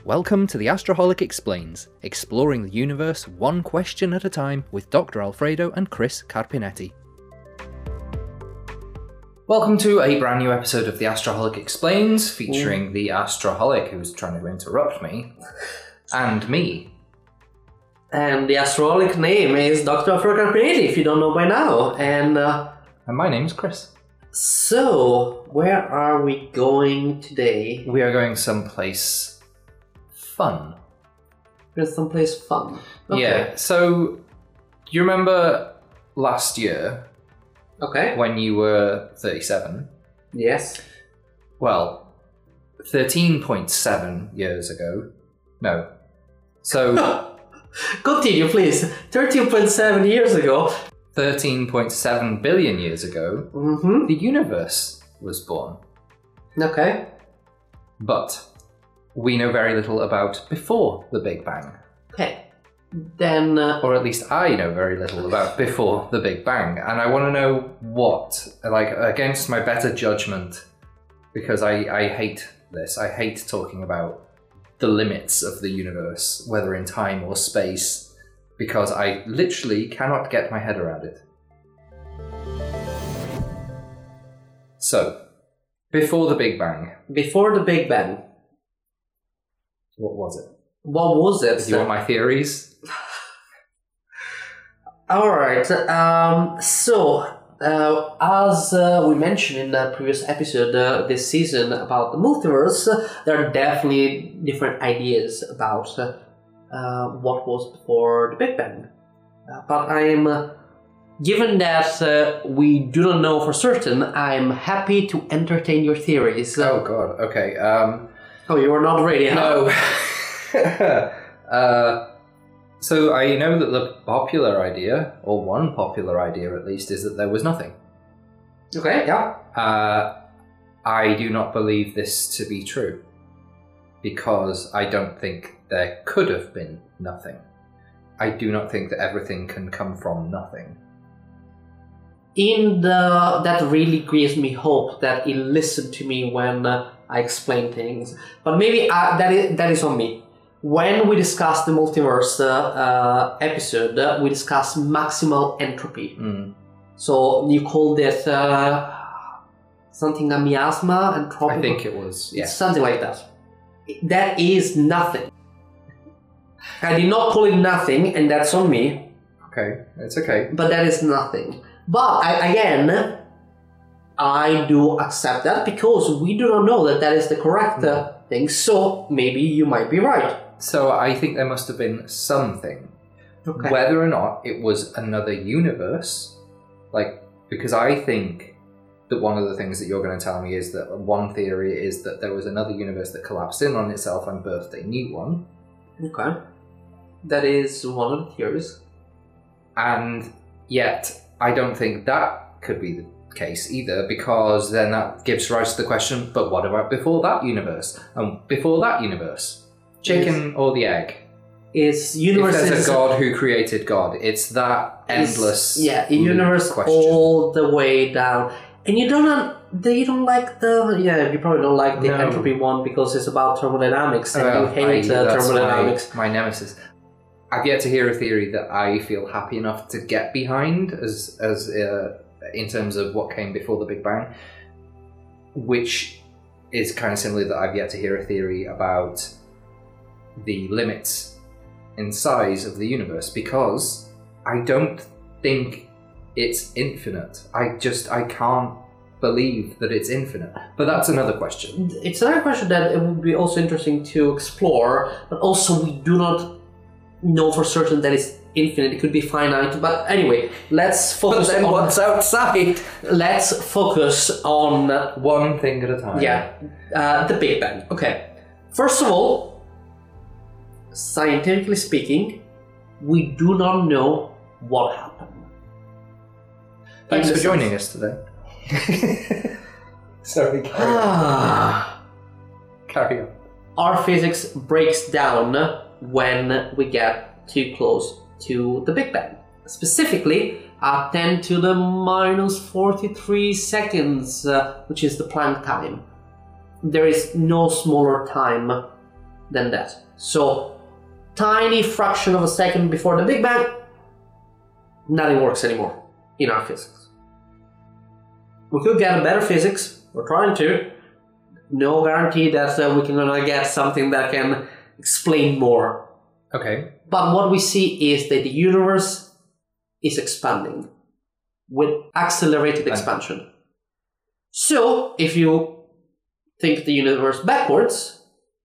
welcome to the Astroholic Explains, exploring the universe one question at a time with Dr. Alfredo and Chris Carpinetti. Welcome to a brand new episode of the Astroholic Explains, featuring the Astroholic who's trying to interrupt me, and me. And the Astroholic name is Dr. Alfredo Carpinetti, if you don't know by now. And my name's Chris. So, where are we going today? We are going someplace fun. There's someplace fun. Okay. Yeah, so you remember last year when you were 37? Yes. Well, 13.7 years ago. No. So... Continue, please. 13.7 years ago. 13.7 billion years ago, the universe was born. Okay. But we know very little about before the Big Bang. Okay. Then... or at least I know very little about before the Big Bang. And I want to know what, like, against my better judgment, because I hate this. I hate talking about the limits of the universe, whether in time or space, because I literally cannot get my head around it. So, before the Big Bang. Before the Big Bang. What was it? What was it? Do you want my theories? Alright, as we mentioned in the previous episode this season about the multiverse, there are definitely different ideas about what was before the Big Bang. But given that we do not know for certain, I'm happy to entertain your theories. Oh god, okay. Oh, you are not ready, huh? No. So I know that the popular idea, or one popular idea at least, is that there was nothing. Okay, yeah. I do not believe this to be true, because I don't think there could have been nothing. I do not think that everything can come from nothing. That really gives me hope that you listen to me when I explain things. But maybe that is on me. When we discussed the multiverse episode, we discussed maximal entropy. So you called it something a miasma, entropy? I think it was, yeah. Something like that. That is nothing. I did not call it nothing, and that's on me. Okay, it's okay. But that is nothing. But I do accept that because we do not know that is the correct thing, so maybe you might be right. So I think there must have been something. Okay. Whether or not it was another universe, because I think that one of the things that you're going to tell me is that one theory is that there was another universe that collapsed in on itself and birthed a new one. Okay. That is one of the theories. And yet, I don't think that could be the case either, because then that gives rise to the question, but what about before that universe? And before that universe? Chicken or the egg? If there's a God who created God, it's that endless a universe question. All the way down. And you don't like you probably don't like the entropy one because it's about thermodynamics and you hate thermodynamics. My nemesis. I've yet to hear a theory that I feel happy enough to get behind as in terms of what came before the Big Bang, which is kind of similar that I've yet to hear a theory about the limits in size of the universe, because I don't think it's infinite. I can't believe that it's infinite. But that's another question. It's another question that it would be also interesting to explore, but also we do not know for certain that it's infinite. It could be finite, but anyway, let's focus on what's outside. Let's focus on one thing at a time. Yeah, the Big Bang. Okay, first of all, scientifically speaking, we do not know what happened. Thanks for joining us today. Sorry, carry on. Our physics breaks down when we get too close to the Big Bang. Specifically, at 10 to the minus 43 seconds, which is the Planck time. There is no smaller time than that. So, tiny fraction of a second before the Big Bang, nothing works anymore in our physics. We could get a better physics, we're trying to. No guarantee that we can gonna get something that can explain more. Okay. But what we see is that the universe is expanding with accelerated expansion. So, if you think the universe backwards,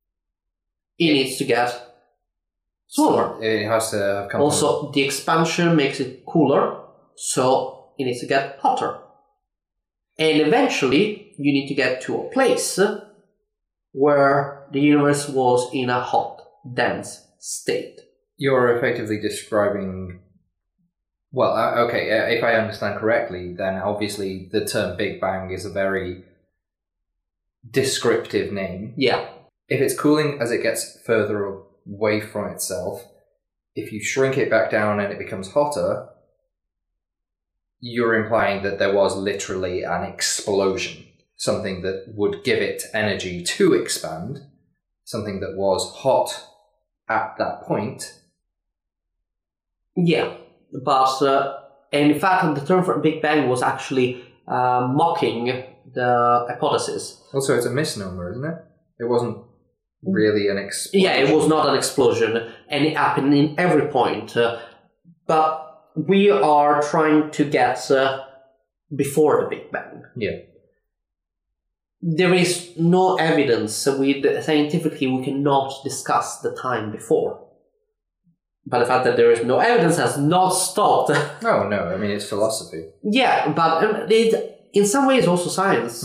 it needs to get smaller. It has to have come Also, the expansion makes it cooler, so it needs to get hotter. And eventually, you need to get to a place where the universe was in a hot, dense state. You're effectively describing... Well, okay, if I understand correctly, then obviously the term Big Bang is a very descriptive name. Yeah. If it's cooling as it gets further away from itself, if you shrink it back down and it becomes hotter, you're implying that there was literally an explosion, something that would give it energy to expand, something that was hot at that point. Yeah, but and in fact, the term for Big Bang was actually mocking the hypothesis. Also, it's a misnomer, isn't it? It wasn't really an explosion. Yeah, it was not an explosion, and it happened in every point. But we are trying to get before the Big Bang. Yeah. There is no evidence. Scientifically, we cannot discuss the time before. But the fact that there is no evidence has not stopped. Oh, no, I mean, it's philosophy. Yeah, but it, in some ways also science.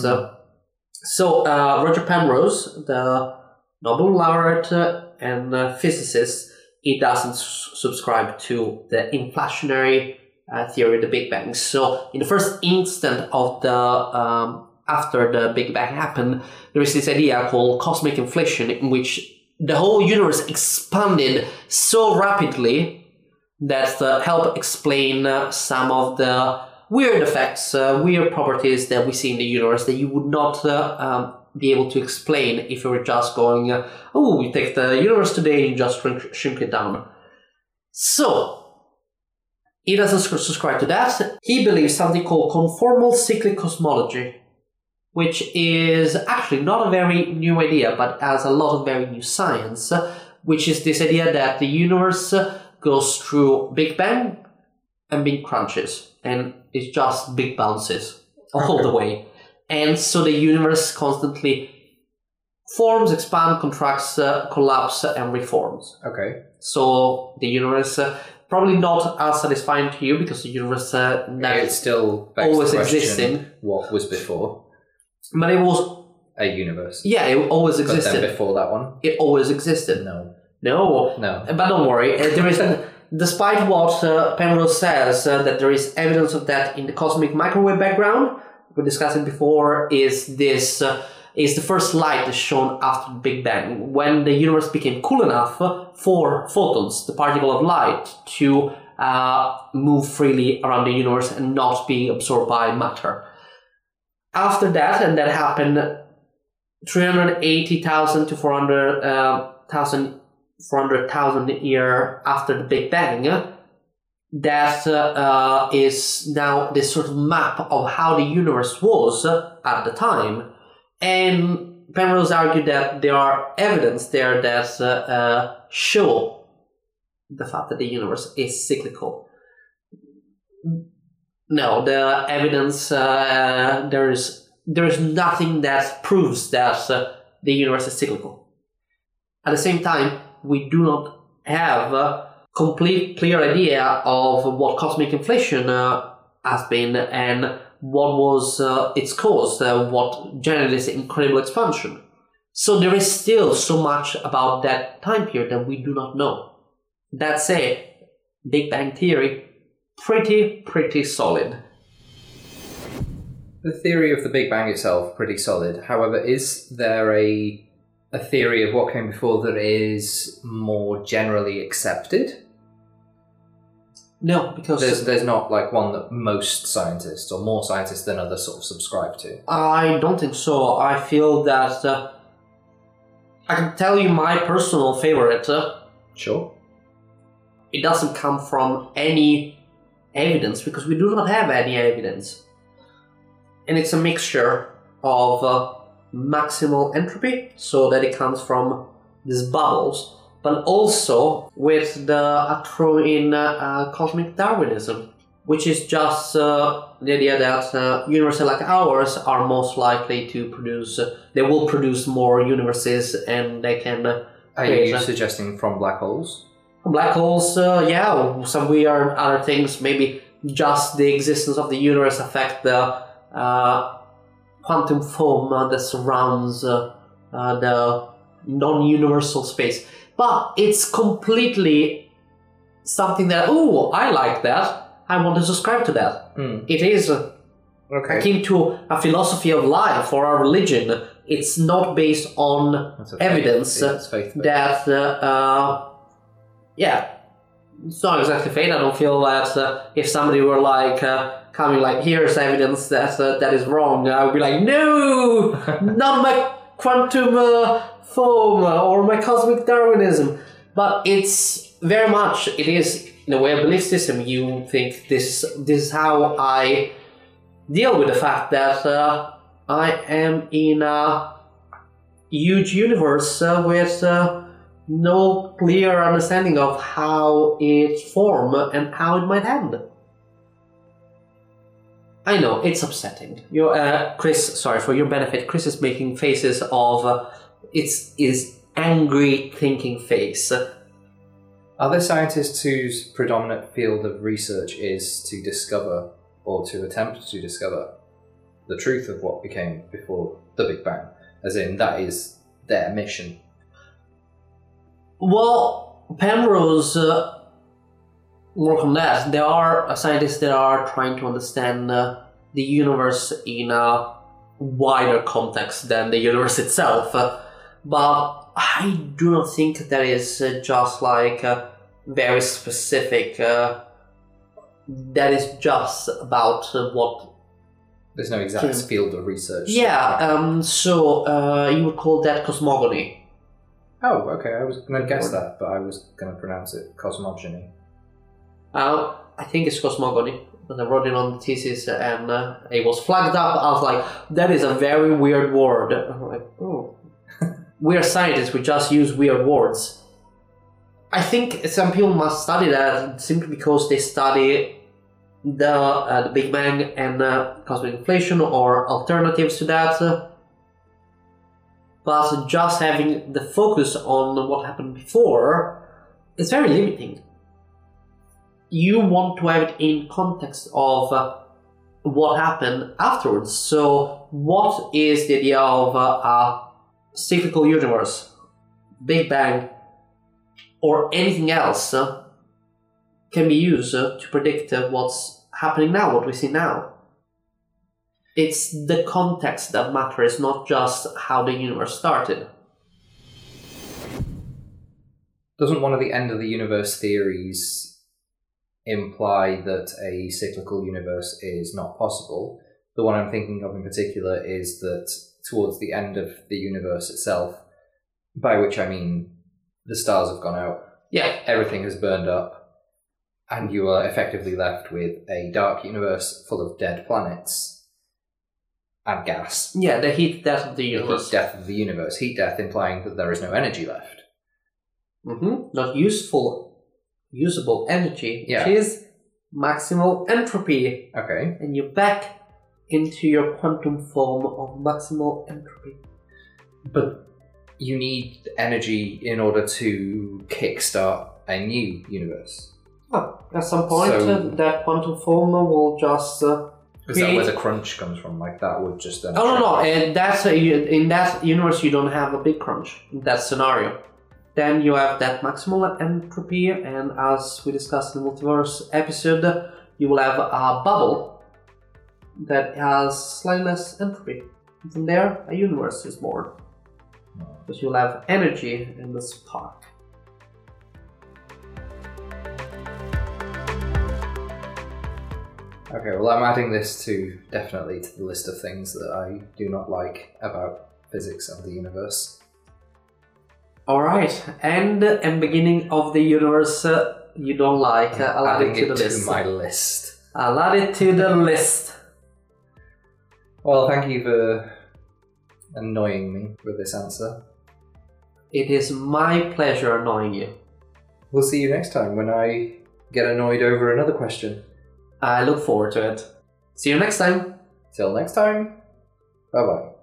So Roger Penrose, the Nobel laureate and physicist, he doesn't subscribe to the inflationary theory of the Big Bang. So in the first instant of the after the Big Bang happened, there is this idea called cosmic inflation, in which the whole universe expanded so rapidly that help explain some of the weird effects, weird properties that we see in the universe that you would not be able to explain if you were just going, oh, we take the universe today and just shrink it down. So, he doesn't subscribe to that. He believes something called conformal cyclic cosmology, which is actually not a very new idea, but has a lot of very new science, which is this idea that the universe goes through Big Bang and big crunches, and it's just big bounces all the way. And so the universe constantly forms, expands, contracts, collapses, and reforms. Okay. So the universe, probably not as satisfying to you, because the universe It still begs always the question, existing. What was before? But it was... A universe. Yeah, it always But existed. then before that one? It always existed. No. No. But don't worry, there is... Despite what Penrose says, that there is evidence of that in the cosmic microwave background, we discussed it before, is the first light that's shown after the Big Bang, when the universe became cool enough for photons, the particle of light, to move freely around the universe and not be absorbed by matter. After that, and that happened 380,000 to 400,000 years after the Big Bang, that is now this sort of map of how the universe was at the time. And Penrose argued that there are evidence there that show the fact that the universe is cyclical. No, the evidence, there is nothing that proves that the universe is cyclical. At the same time, we do not have a complete clear idea of what cosmic inflation has been and what was its cause, what generated this incredible expansion. So there is still so much about that time period that we do not know. That said, Big Bang Theory, pretty solid. The theory of the Big Bang itself, pretty solid. However, is there a theory of what came before that is more generally accepted? No, because there's not like one that most scientists or more scientists than others sort of subscribe to. I don't think so. I feel that I can tell you my personal favorite. Sure. It doesn't come from any evidence, because we do not have any evidence. And it's a mixture of maximal entropy, so that it comes from these bubbles, but also with the throw in cosmic Darwinism, which is just the idea that universes like ours are most likely to produce, they will produce more universes, and they can... Are you suggesting from black holes? Black holes, yeah, some weird other things, maybe just the existence of the universe affect the quantum foam that surrounds the non-universal space. But it's completely something that, oh, I like that, I want to subscribe to that. It is akin to a philosophy of life or a religion. It's not based on evidence that, yeah, it's not exactly fate. I don't feel that if somebody were like coming like, here's evidence that that is wrong, I would be like, no, not my quantum foam or my cosmic Darwinism. But it's very much, it is in a way a belief system. You think this is how I deal with the fact that I am in a huge universe with no clear understanding of how it formed and how it might end. I know, it's upsetting. Chris, sorry, for your benefit, Chris is making faces of his angry thinking face. Other scientists whose predominant field of research is to discover, or to attempt to discover, the truth of what became before the Big Bang, as in that is their mission. Well, Penrose work on that. There are scientists that are trying to understand the universe in a wider context than the universe itself. But I do not think that is just like very specific. That is just about what... There's no exact field of research. Yeah, so you would call that cosmogony. Oh, okay, I was going to guess that, but I was going to pronounce it cosmogony. I think it's cosmogony. When I wrote it on the thesis and it was flagged up, I was like, that is a very weird word. I'm like, oh. We're scientists, we just use weird words. I think some people must study that simply because they study the Big Bang and cosmic inflation or alternatives to that. But just having the focus on what happened before is very limiting. You want to have it in context of what happened afterwards. So what is the idea of a cyclical universe, Big Bang, or anything else can be used to predict what's happening now, what we see now. It's the context that matters, not just how the universe started. Doesn't one of the end of the universe theories imply that a cyclical universe is not possible? The one I'm thinking of in particular is that towards the end of the universe itself, by which I mean the stars have gone out, everything has burned up, and you are effectively left with a dark universe full of dead planets and gas. Yeah, the heat death of the universe. The heat death of the universe. Heat death implying that there is no energy left. Not usable energy, which is maximal entropy. Okay. And you're back into your quantum form of maximal entropy. But you need energy in order to kickstart a new universe. Oh, at some point, that quantum form will just is that where the crunch comes from? Like that would just then... no. And that's in that universe you don't have a big crunch. In that scenario. Then you have that maximal entropy, and as we discussed in the multiverse episode, you will have a bubble that has slightly less entropy. And from there, a universe is born. Because you'll have energy in the spark. Okay, well I'm adding this definitely to the list of things that I do not like about physics of the universe. All right, and beginning of the universe you don't like. I'll add it to the list. To my list. I'll add it to the list. Well, thank you for annoying me with this answer. It is my pleasure annoying you. We'll see you next time when I get annoyed over another question. I look forward to it. See you next time. Till next time. Bye bye.